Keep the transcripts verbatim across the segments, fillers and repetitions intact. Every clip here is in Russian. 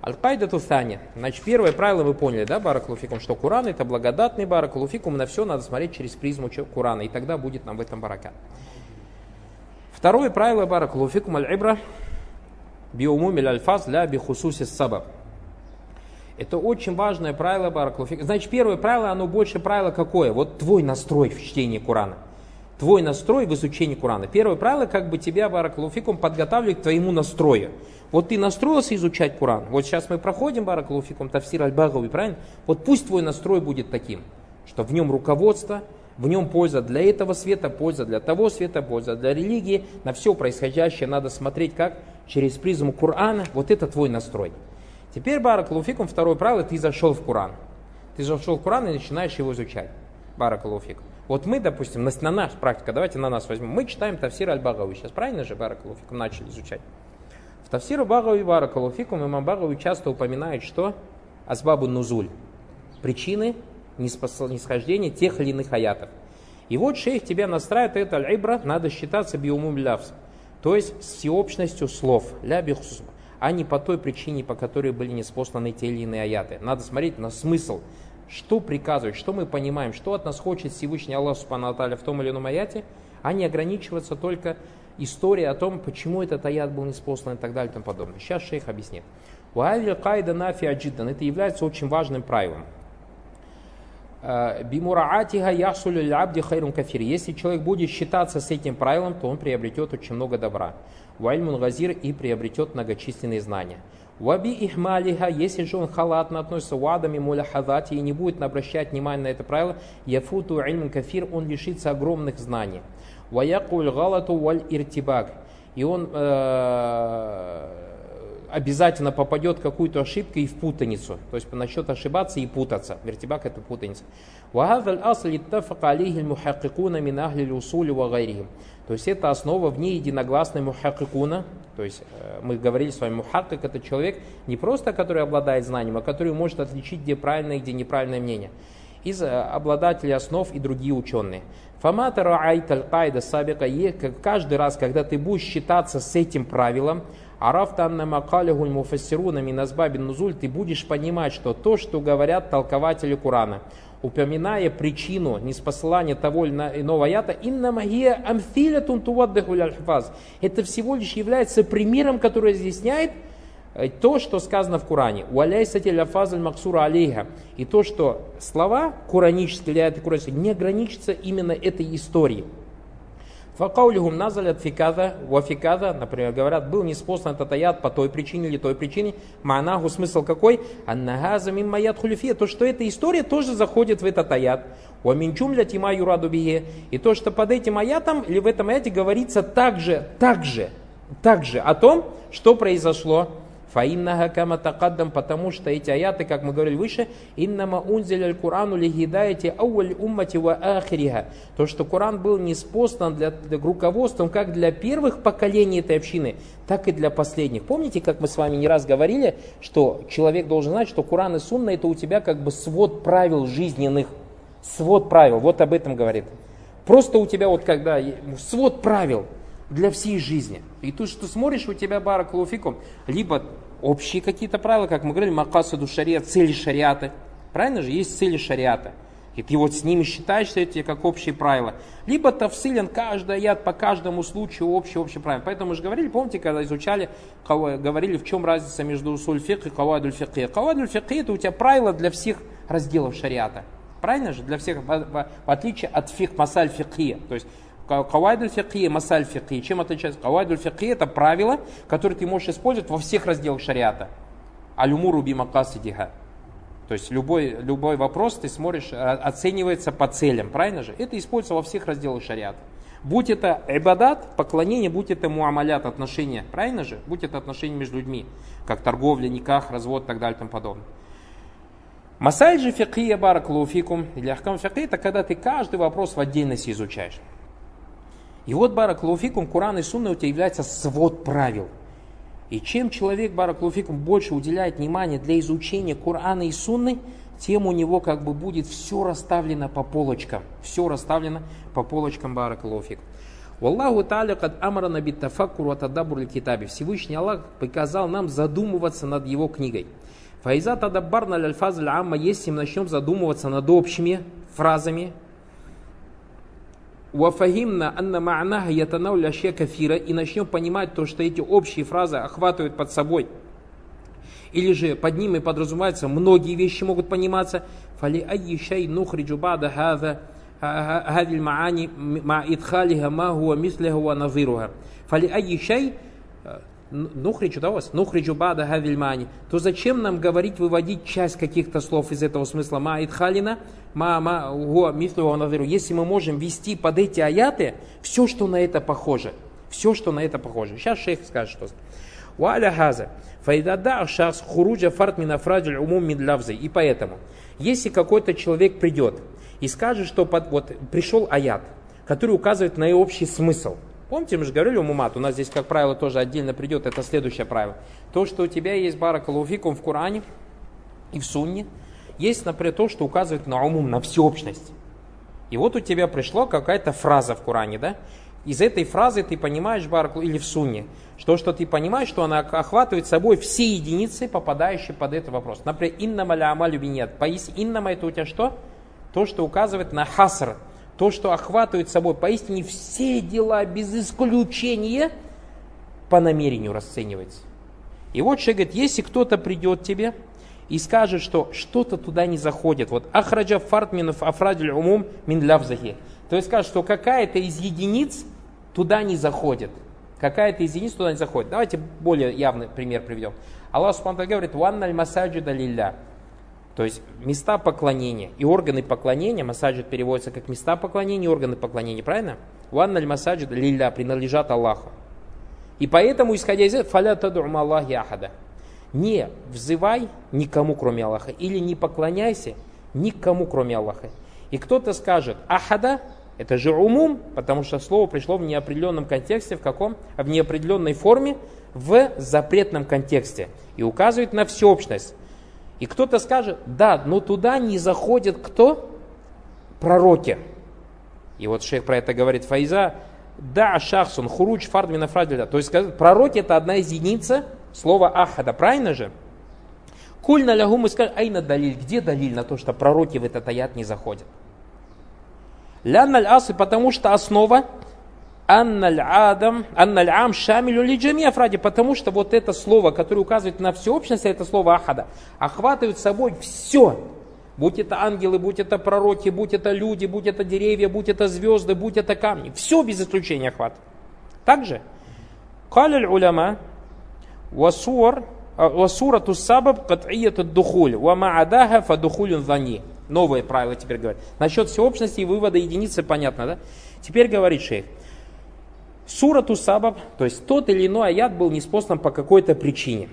Аль-Кайда Тусани. Значит, первое правило вы поняли, да, баракалуфикум, что Куран это благодатный баракалуфикум, на все надо смотреть через призму Курана, и тогда будет нам в этом барака. Второе правило баракалуфикум аль-ибра биумумиль аль-фаз ля бихусусис сабаб. Это очень важное правило баракалуфикум. Значит, первое правило, оно больше правило какое? Вот твой настрой в чтении Курана. Твой настрой в изучении Курана. Первое правило, как бы тебя, баракалуфикум, подготавливает к твоему настрою. Вот ты настроился изучать Куран. Вот сейчас мы проходим, баракалуфикум, тафсир аль-Багави, правильно? Вот пусть твой настрой будет таким, что в нем руководство, в нем польза для этого света, польза для того света, польза для религии. На все происходящее надо смотреть как? Через призму Курана. Вот это твой настрой. Теперь, баракалуфикум, второе правило, ты зашел в Куран. Ты зашел в Куран и начинаешь его изучать. Баракалуфикум. Вот мы, допустим, на, на нашу практику, давайте на нас возьмем. Мы читаем тафсир аль-Багави. Сейчас правильно же, баракалуфикум, начали изучать? В тафсир аль-Багави, баракалуфикум, имам Багави часто упоминает, что? Асбабу нузуль. Причины нисхождения тех или иных аятов. И вот шейх тебя настраивает, это аль-ибра, надо считаться биумум лявс. То есть с всеобщностью слов. Ля бихусус. А не по той причине, по которой были ниспосланы те или иные аяты. Надо смотреть на смысл. Что приказывает, что мы понимаем, что от нас хочет Всевышний Аллах Субхану ва Тааля в том или ином аяте, а не ограничиваться только историей о том, почему этот аят был ниспослан и так далее и тому подобное. Сейчас шейх объяснит. Это является очень важным правилом. Если человек будет считаться с этим правилом, то он приобретет очень много добра. И приобретет многочисленные знания. Ваби ихмалиха, если же он халатно относится вадами муляхазати и не будет обращать внимание на это правило, яфуту ильм кафир, он лишится огромных знаний. Ваякуль галату валь иртибак, и он э, обязательно попадет в какую-то ошибку и в путаницу. То есть насчет ошибаться и путаться. Иртибак это путаница. Вахазаль асли иттафака алейхи мухаккикуна мин ахли усули ва гайрихим. То есть это основа в ней единогласной мухаккикуна. То есть мы говорили с вами, мухаккик это человек не просто, который обладает знанием, а который может отличить, где правильное и где неправильное мнение. Из обладателей основ и другие ученые. Фамата раайт аль-кайда сабика, каждый раз, когда ты будешь считаться с этим правилом, арафта анна макалихуль муфассируна мин асбабин нузуль, ты будешь понимать, что то, что говорят толкователи Курана, упоминая причину ниспослания того или иного аята, это всего лишь является примером, который разъясняет то, что сказано в Коране. И то, что слова куранические, не ограничатся именно этой историей. Факаулихум назалят фикада, вафикада, например, говорят, был ниспослан этот аят по той причине или той причине. Маанаху, смысл какой? Аннагаза мим маят хулифия. То, что эта история тоже заходит в этот аят. Уаминчум ля тима юраду бихе. И то, что под этим аятом или в этом аяте говорится также, также, также о том, что произошло. Фаиннага кама такаддам, потому что эти аяты, как мы говорили выше, иннама унзиля аль-Курану ли гидаяти ауаль уммати ва ахириха. То, что Коран был ниспослан для, для руководством как для первых поколений этой общины, так и для последних. Помните, как мы с вами не раз говорили, что человек должен знать, что Коран и Сунна это у тебя как бы свод правил жизненных. Свод правил, вот об этом говорит. Просто у тебя вот когда свод правил для всей жизни. И то, что смотришь, у тебя баракалуфикум, либо общие какие-то правила, как мы говорили, макасаду шариа, цели шариата. Правильно же? Есть цели шариата. И ты вот с ними считаешь, что это как общие правила. Либо тавсилен, каждый аят по каждому случаю общие, общие правила. Поэтому мы же говорили, помните, когда изучали, говорили, в чем разница между усуль фикх и кавадуль фикхи. Кавадуль фикхи это у тебя правила для всех разделов шариата. Правильно же? Для всех, в отличие от фикх масаль фикхи. То есть кавайдуль фикхи, масаль фикхи. Чем отличается? Кавайдуль фикхи это правила, которые ты можешь использовать во всех разделах шариата. Алюмуру би макасидиха. То есть любой, любой вопрос ты смотришь, оценивается по целям, правильно же? Это используется во всех разделах шариата. Будь это ибадат, поклонение, будь это муамалят, отношения, правильно же? Будь это отношения между людьми, как торговля, никах, развод и так далее и тому подобное. Масаль же фикхия баракалуфикум, или ахкам фикхи, это когда ты каждый вопрос в отдельности изучаешь. И вот баракалуфикум, Куран и Сунна у тебя является свод правил. И чем человек, баракалуфикум, больше уделяет внимания для изучения Корана и Сунны, тем у него как бы будет все расставлено по полочкам. Все расставлено по полочкам, баракалуфикум. Валлаху та'аля кад амрана бит тафаккур ва тадаббур аль-китаби. Всевышний Аллах приказал нам задумываться над его книгой. Фаиза тадаббарна аль-фаз аль-амма, если мы начнем задумываться над общими фразами, вафахимна анна ма'наха ятанауля ашья кафира, и начнем понимать то, что эти общие фразы охватывают под собой, или же под ними подразумеваются многие вещи могут пониматься, фали айи шай нухриджу бада хаза هذه المعاني مع إدخالها ما هو مثلها ونظيرها فلأي شيء نخرج да, вас نخرج بعد هذه المعاني, то зачем нам говорить, выводить часть каких-то слов из этого смысла ма идхалина ма ма هو مثله ونظيره, если мы можем ввести под эти аяты все, что на это похоже, все, что на это похоже. Сейчас шейх скажет, что وعلى هذا فإذا دعا الشخص خروج فرد من أفراد العموم من لفظه, и поэтому если какой-то человек придет и скажет, что под, вот пришел аят, который указывает на общий смысл. Помните, мы же говорили умумат, у нас здесь, как правило, тоже отдельно придет, это следующее правило. То, что у тебя есть баракаллаху фикум в Коране и в Сунне, есть, например, то, что указывает на умум, на всеобщность. И вот у тебя пришла какая-то фраза в Коране, да? Из этой фразы ты понимаешь, баракаллаху, или в Сунне, что, что ты понимаешь, что она охватывает собой все единицы, попадающие под этот вопрос. Например, иннама ля амалю биньят. Поясни, иннама это у тебя что? То, что указывает на хаср, то, что охватывает собой поистине все дела без исключения, по намерению расценивается. И вот шейх говорит, если кто-то придет тебе и скажет, что что-то туда не заходит, вот ахраджа фард мин афрадиль умум мин лавзахи, то есть скажет, что какая-то из единиц туда не заходит, какая-то из единиц туда не заходит. Давайте более явный пример приведем. Аллах субхану ва тааля говорит, ванналь масаджида лилля. То есть места поклонения и органы поклонения, масаджид переводится как места поклонения и органы поклонения, правильно? Ванналь масаджид лилля, принадлежат Аллаху. И поэтому, исходя из этого, фаля тад'у Аллахи ахада. Не взывай никому, кроме Аллаха, или не поклоняйся никому, кроме Аллаха. И кто-то скажет, ахада, это же умум, потому что слово пришло в неопределенном контексте, в каком? В неопределенной форме, в запретном контексте. И указывает на всеобщность. И кто-то скажет, да, но туда не заходят кто? Пророки. И вот шейх про это говорит, файза, да, шахсун, хуруч, фардмина фрадиля. То есть пророки это одна из единиц слова ахада, правильно же? Кульна лягу, мы скажем, айна далиль, где далиль на то, что пророки в этот аят не заходят? Лянналь асы, потому что основа анналь адам, анналь ам шамилю ли джами афради, потому что вот это слово, которое указывает на всеобщность, это слово ахада, охватывает собой все. Будь это ангелы, будь это пророки, будь это люди, будь это деревья, будь это звезды, будь это камни. Все без исключения охватывает. Также, каляль уляма, васур, васурату сабаб кат'ияту духуль, ва маадаха фа духулюн зани. Новое правило теперь говорит. Насчет всеобщности и вывода единицы понятно, да? Теперь говорит шейх. Сурату сабаб, то есть тот или иной аят был ниспослан по какой-то причине.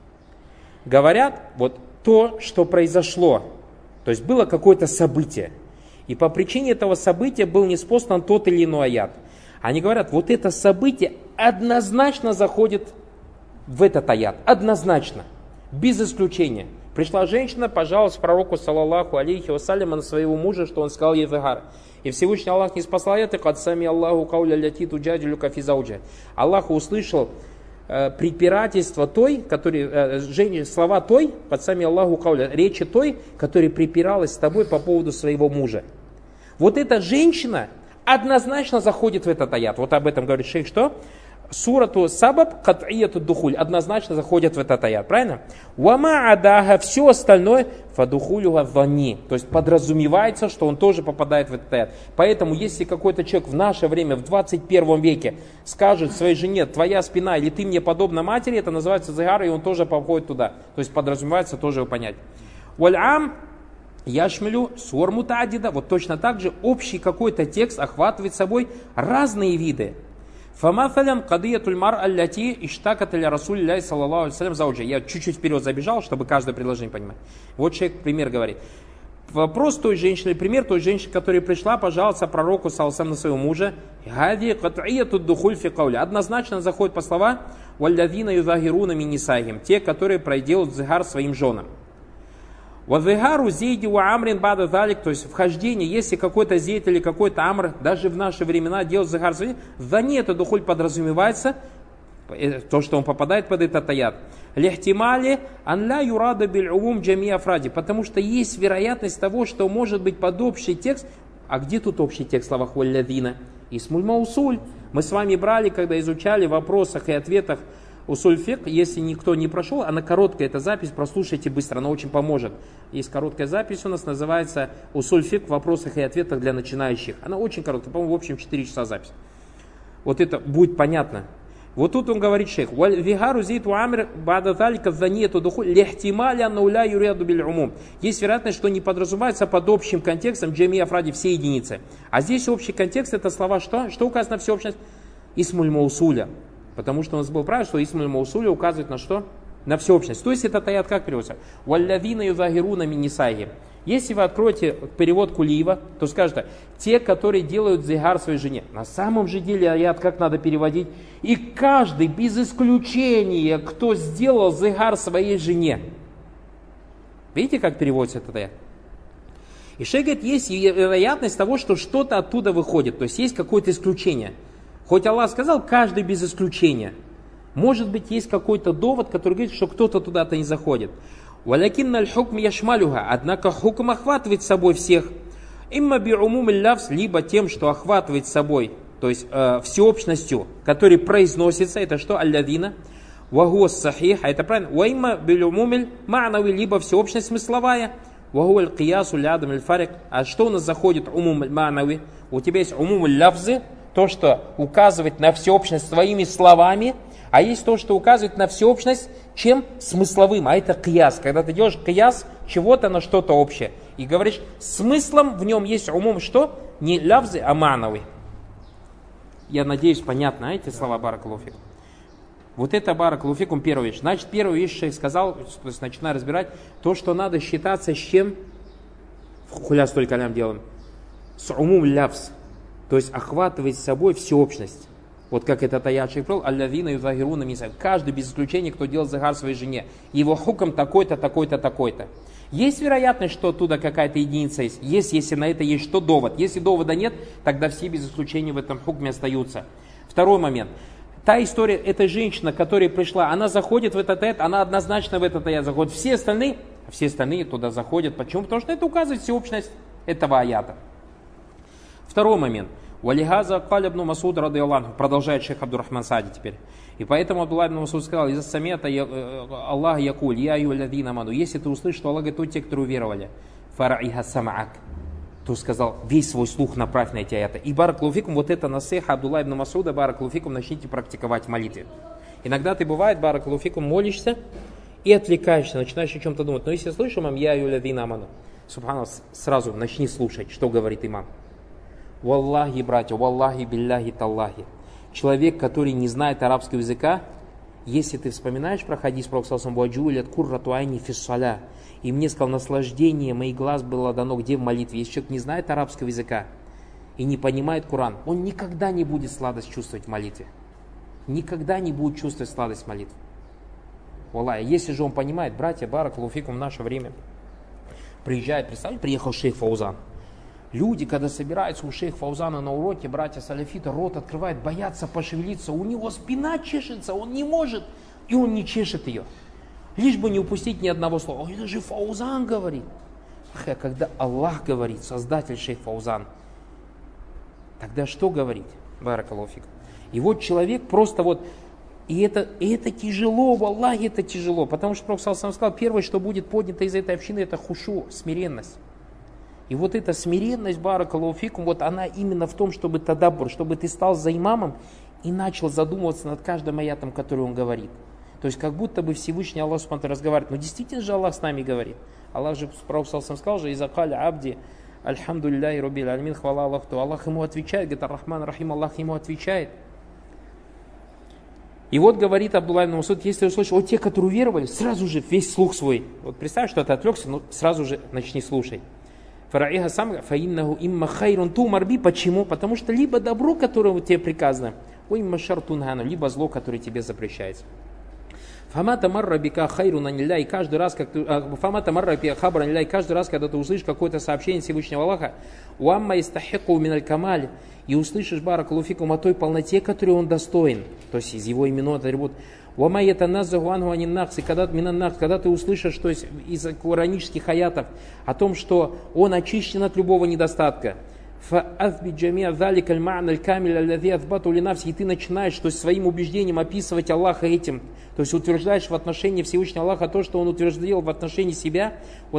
Говорят, вот то, что произошло, то есть было какое-то событие, и по причине этого события был ниспослан тот или иной аят. Они говорят, вот это событие однозначно заходит в этот аят, однозначно, без исключения. Пришла женщина, пожаловалась пророку, саллаллаху алейхи вассаляма, на своего мужа, что он сказал ей загар. И Всевышний Аллах не спасал это, кад сами Аллаху кауля ляти туджадилю кафизауджа. Аллах услышал э, препирательство той, который, э, жен, слова той, кад сами Аллаху кауля, речи той, которая припиралась с тобой по поводу своего мужа. Вот эта женщина однозначно заходит в этот аят. Вот об этом говорит шейх, что? Сурату сабаб кат'ияту духуль однозначно заходят в этот аят, правильно? Вама адаха, все остальное фадухулюга вани, то есть подразумевается, что он тоже попадает в этот аят. Поэтому, если какой-то человек в наше время, в двадцать первом веке, скажет своей жене, твоя спина или ты мне подобна матери, это называется загар, и он тоже походит туда. То есть подразумевается тоже его понять. Валь-ам яшмилю сур мутадида, вот точно так же общий какой-то текст охватывает собой разные виды. Фамафалям кадиятуль мар алляти иштакат аля расулилляхи саллаллаху алейхи вассалям зауджа. Я чуть-чуть вперед забежал, чтобы каждое предложение понимать. Вот человек пример говорит. Вопрос той женщины, пример той женщины, которая пришла пожаловаться пророку саллаллаху алейхи вассалям на своего мужа. Гади кат'ияту духуль фи каули. Однозначно заходит по слова валлавина юзахируна мин нисаихим. Те, которые проделают зигар своим женам. Вазыгару зейди ва амрин бада далик, то есть вхождение, если какой-то зейд или какой-то амр, даже в наши времена делает зыгар, за не это духуль подразумевается, то, что он попадает под этот аят. Лихтимали ан ла юрада биль умум джами афради, потому что есть вероятность того, что может быть под общий текст. А где тут общий текст в словах валлядина? Исмуль маусуль. Мы с вами брали, когда изучали в вопросах и ответах усуль фикх, если никто не прошел, она короткая, эта запись, прослушайте быстро, она очень поможет. Есть короткая запись у нас, называется усуль фикх в вопросах и ответах для начинающих. Она очень короткая, по-моему, в общем четыре часа запись. Вот это будет понятно. Вот тут он говорит шейх, вигару зейту амир бада талика занету духу лихтималя науля юряду биль умум. Есть вероятность, что не подразумевается под общим контекстом джами афради все единицы. А здесь общий контекст, это слова что? Что указано в всеобщность? Исмуль маусуля. Потому что у нас было правило, что исмуль маусуля указывает на что? На всеобщность. То есть этот аят как переводится? Валлавина юзагируна минисайги. Если вы откроете перевод Кулиева, то скажете, те, которые делают зигар своей жене. На самом же деле аят как надо переводить? И каждый, без исключения, кто сделал зигар своей жене. Видите, как переводится этот аят? И шейх говорит, есть вероятность того, что что-то оттуда выходит. То есть есть какое-то исключение. Хоть Аллах сказал, каждый без исключения. Может быть, есть какой-то довод, который говорит, что кто-то туда-то не заходит. Валякинна аль-хукм яшмалюха, однако хукм охватывает собой всех. Имма би'умум аль-лавз, либо тем, что охватывает собой, то есть э, всеобщностью, который произносится, это что? Аль-ладина. Вагуа сахих, а это правильно. Ваимма би'умум аль-ма'нави, либо всеобщность смысловая. Вагуа аль-киясу лядам аль-фарик. А что у нас заходит умум аль-ма'нави? У тебя есть умум аль-лавзы, то, что указывает на всеобщность своими словами, а есть то, что указывает на всеобщность чем? Смысловым, а это кияс. Когда ты делаешь кияс чего-то на что-то общее. И говоришь, смыслом в нем есть умум что? Не лавзы, а мановый. Я надеюсь, понятно эти слова баракалуфик. Вот это баракалуфикум первая вещь. Значит, первую вещь шейх сказал, то есть начинаю разбирать, то, что надо считаться с чем? Хуля столько лям делаем. С умум лавз. То есть охватывает собой всеобщность. Вот как этот аят шейх прол, аллавина юзагируна мисай. Каждый без исключения, кто делает загар своей жене. Его хукм такой-то, такой-то, такой-то. Есть вероятность, что оттуда какая-то единица есть? Есть, если на это есть что довод. Если довода нет, тогда все без исключения в этом хукме остаются. Второй момент. Та история, эта женщина, которая пришла, она заходит в этот аят, она однозначно в этот аят заходит. Все остальные, все остальные туда заходят. Почему? Потому что это указывает всеобщность этого аята. Второй момент. Валихаза каля ибн Масуд ради Аллаху, продолжает шейх Абдуррахман Саади теперь. И поэтому Абдуллах ибн Масуд сказал, из-за самета Аллах якуль, я юлядина ману. Если ты услышишь, что Аллах говорит, то те, которые уверовали, фараиха самаак, то сказал, весь свой слух направь на эти аяты. И баракалуфикум, вот это насеха Абдуллах ибн Масуда, баракалуфикум, начните практиковать в молитве. Иногда ты бывает, баракалуфикум, молишься и отвлекаешься, начинаешь о чем-то думать. Но если слышишь, имам, я юлядина ману, субханаллах, сразу начни слушать, что говорит имам. Валлахи, братья, валлахи, билляхи, таллахи. Человек, который не знает арабского языка, если ты вспоминаешь про хадис Пророка саллаллаху алейхи ва саллям, и мне сказал, наслаждение моих глаз было дано где в молитве. Если человек не знает арабского языка и не понимает Коран, он никогда не будет сладость чувствовать в молитве. Никогда не будет чувствовать сладость в молитве. Валлахи, если же он понимает, братья, баракаллаху фикум, в наше время приезжает, представьте, приехал шейх Фаузан. Люди, когда собираются у шейха Фаузана на уроке, братья салафиты, рот открывают, боятся пошевелиться, у него спина чешется, он не может, и он не чешет ее. Лишь бы не упустить ни одного слова. Это же Фаузан говорит. А когда Аллах говорит, создатель шейх Фаузан, тогда что говорить? Баракаллаху фик. И вот человек просто вот, и это, и это тяжело, в Аллахе это тяжело, потому что Пророк саллаллаху алейхи ва саллям сказал, первое, что будет поднято из этой общины, это хушу, смиренность. И вот эта смиренность, баракаллаху фикум, вот она именно в том, чтобы тадаббур, чтобы ты стал за имамом и начал задумываться над каждым аятом, который он говорит. То есть как будто бы Всевышний Аллах субхану ва тааля разговаривает. Но действительно же Аллах с нами говорит. Аллах же, Пророк саллаллаху алейхи ва саллям сказал же, «Иза каля абди, альхамдулилляхи раббил алямин, хвала Аллаху». То Аллах ему отвечает, говорит, ар-Рахман Рахим, Аллах ему отвечает. И вот говорит Абдуллах ибн Масуд, если услышишь, вот те, которые уверовали, сразу же весь слух свой. Вот представь, что ты отвлекся, но сразу же начни слушать. Фараиха сам фаиннаху имма хайрун тумар би. Почему? Потому что либо добро, которое тебе приказано, имма шартун хану, либо зло, которое тебе запрещается. Фамата марра бика хайрун анилля, и каждый раз, как ты, фамата марра бика хабран анилля, и каждый раз, когда ты услышишь какое-то сообщение Всевышнего Аллаха, уамма истахику миналь камаль, и услышишь баракалуфикум о той полноте, которой он достоин, то есть из его имен атрибут. Уамма ятаназзаху анху анин накс, и когда минан накс, когда ты услышишь, то есть из коранических аятов о том, что он очищен от любого недостатка. И ты начинаешь, то есть своим убеждением описывать Аллаха этим, то есть утверждаешь в отношении Всевышнего Аллаха то, что он утверждал в отношении себя, и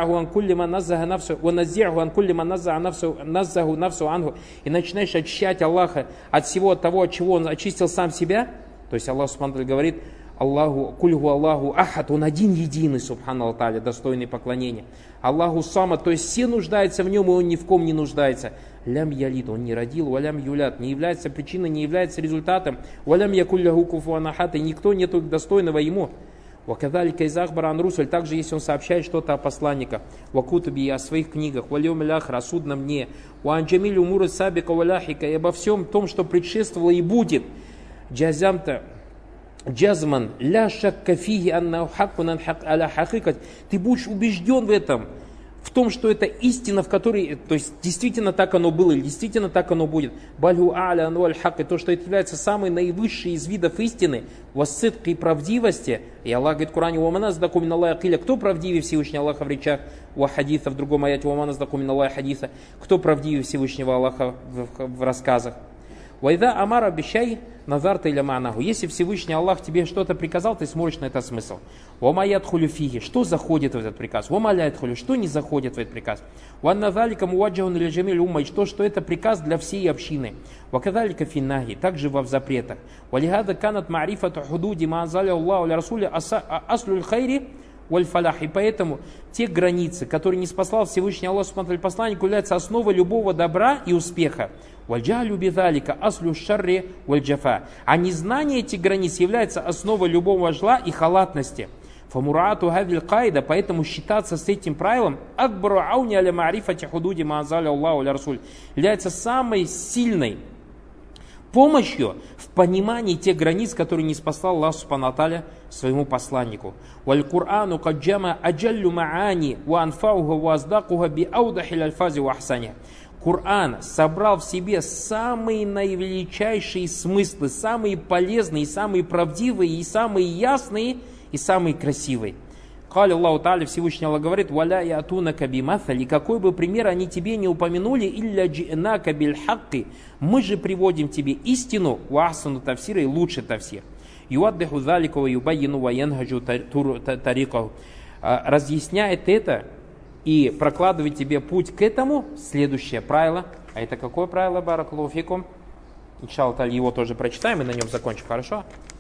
начинаешь очищать Аллаха от всего того, от чего он очистил сам себя, то есть Аллах субхану ва тааля говорит: Аллаху, кульгу Аллаху ахад, он один единый, субхану ва тааля, достойный поклонения. Аллаху самад, то есть все нуждаются в нем, и он ни в ком не нуждается. Лям ялид, он не родил, валям юлят, не является причиной, не является результатом. Валям якулляху куфуан ахад, и никто нету достойного ему. Вакадалика из Ахбара Русуль, также если он сообщает что-то о посланниках, вакутуби, о своих книгах, валюм ляхра, о судном дне, уанджамиль умура сабика валяхика, и обо всем том, что предшествовало и будет. Джазамта, джазман, ля шакка фиги анна хаккун ан аля хакикат. Ты будешь убежден в этом, в том, что это истина, в которой, то есть действительно так оно было, или действительно так оно будет. Бальгу аля ану аль хак, то, что это является самой наивысшей из видов истины, вассидки и правдивости. И Аллах говорит в Коране: «Уаманаз даку мин Аллахи киля». Кто правдивее Всевышнего Аллаха в речах? Ва хадиса, в другом аяте: «Уаманаз даку мин Аллахи хадиса». Кто правдивее Всевышнего Аллаха в, в, в рассказах? Вайда амара бишай назарта иля ма'наху. Если Всевышний Аллах тебе что-то приказал, ты смотришь на этот смысл. Вама ядхулю фиги, что заходит в этот приказ? Вама ля ядхулю, что не заходит в этот приказ? Ванна залика муаджахун иля джамиль умма, и что, что это приказ для всей общины. Вакадалика финнаги, также во запретах. Валихада канат ма'рифату худуди ма'азаля Аллаху ля расуля аслюль хайри валь фалях. И поэтому те границы, которые не спасал Всевышний Аллах субхану посланнику, являются основой любого добра и успеха. Вальджалю бидалика аслю шарри вальджафа. А незнание этих границ является основой любого зла и халатности. Фамурату хадиль кайда, поэтому считаться с этим правилом акбару ауни аля ма'рифати худуди ма'азаля Аллаху ля расуль является самой сильной помощью в понимании тех границ, которые не спасал Аллах субхану ва тааля своему посланнику. Валь Курану каджама аджаллю маани ва анфауху ва аздакуха би аудахил альфази ва ахсани. Коран собрал в себе самые наивеличайшие смыслы, самые полезные, самые правдивые, и самые ясные, и самые красивые. Кали Аллаху Тааля, Всевышний Аллах говорит: «Валя ятунака бимаthали», какой бы пример они тебе не упомянули, «илля джи'нака биль хакки», мы же приводим тебе истину, ва ахсану тафсира, и лучший тафсир. Юаддиху залику ва юбайину ва янхаджу тарикаху. Разъясняет это и прокладывает тебе путь к этому следующее правило. А это какое правило, баракаллаху фикум? Иншаллах, его тоже прочитаем и на нем закончим, хорошо?